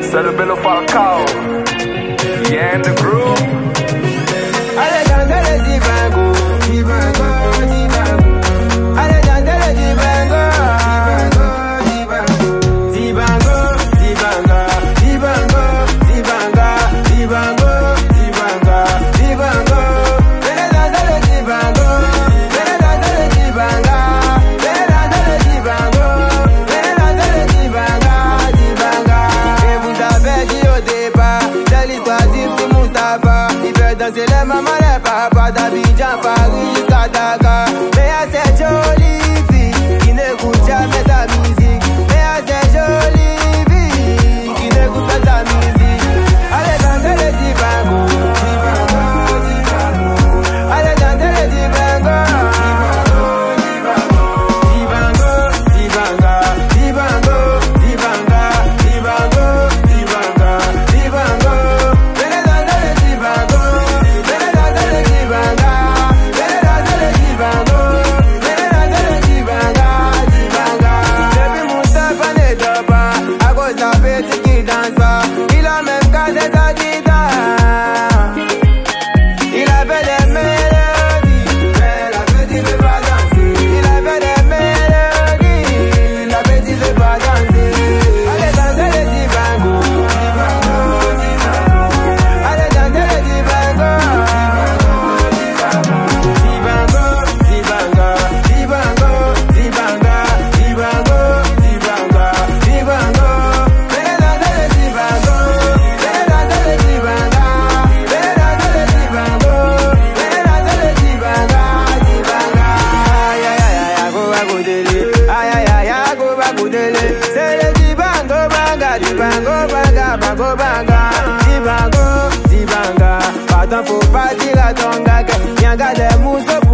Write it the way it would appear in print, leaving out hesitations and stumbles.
C'est le Bello Falcao. Yeah, in the groove. Allez danser le dibango, dibango, dibango. Allez danser le dibango, dibango, dibango, dibango, dibango, dibango, dibango, dibango, dibango. Allez danser le dibango, allez danser le dibango, allez danser le dibango, allez danser le dibango, dibango. Et vous avez dit au départ, c'est l'histoire du petit Moustapha. Il veut danser les mamans, les papas d'Abidjan, Paris jusqu'à Dakar. Mais à cette jolie fille qui n'écoute jamais sa musique. Mais à cette jolie fille qui n'écoute pas sa musique. Allez danser le dibango, dibango, dibango. Allez danser le dibango, dibango, dibango, dibango, dibango, dibango, dibango, dibango. Venez danser le dibango, venez danser le dibango, venez danser le dibango, venez danser le dibango, dibango. Depuis Moustapha ne dort pas, à cause de la petite qui danse pas. Il a même cassé sa guitare. Il avait des mélodies, mais la petite veut pas danser. Il avait des mélodies, la petite veut pas danser. Allez danser le dibango, dibango, dibango. Allez danser le dibango, dibango, dibango, dibango, dibango, dibango, dibango, dibango. Venez danser le dibango, venez danser le dibango, venez danser le dibango, venez danser le dibango, dibango. Aïe aïe aïe aïe, go bago dele. Aïe aïe aïe aïe, go bago dele. C'est le dibango banga, dibango banga, bango banga, dibango, dibango. Pardon, faut pas dire à ton gars que y'a des mousses